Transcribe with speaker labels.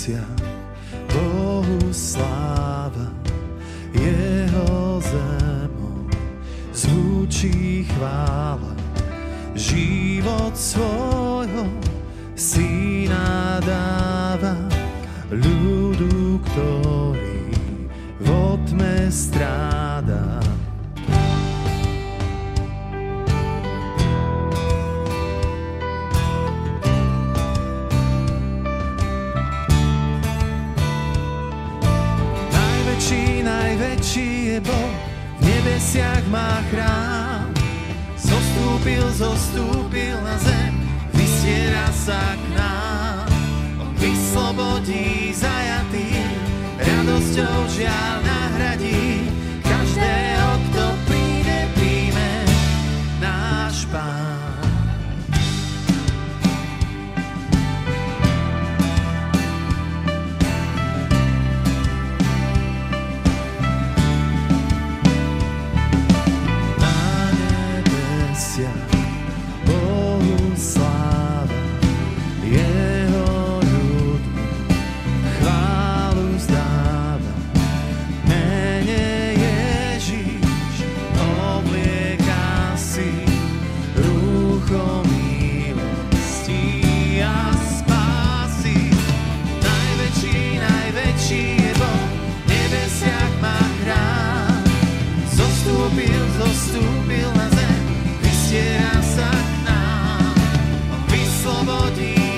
Speaker 1: nebesia, Bohu sláva, jeho zemou zvučí chvála. Život svojho syna dáva ľudu, ktorý vo tme stráda. Najväčší je Boh, v nebesiach má chrám. Zostúpil na zem, vystiera sa k nám. On vyslobodí zajatých, radosťou žiaľ nahradí. Každého, kto príde, príjme náš Pán. Bohu sláva, jeho ľud chválu vzdáva. Mene Ježiš oblieká si rúcho milosti a spásy. Najväčší je Boh, v nebesiach má chrám. Zostúpil na zem, vystiera sa k nám. On vyslobodí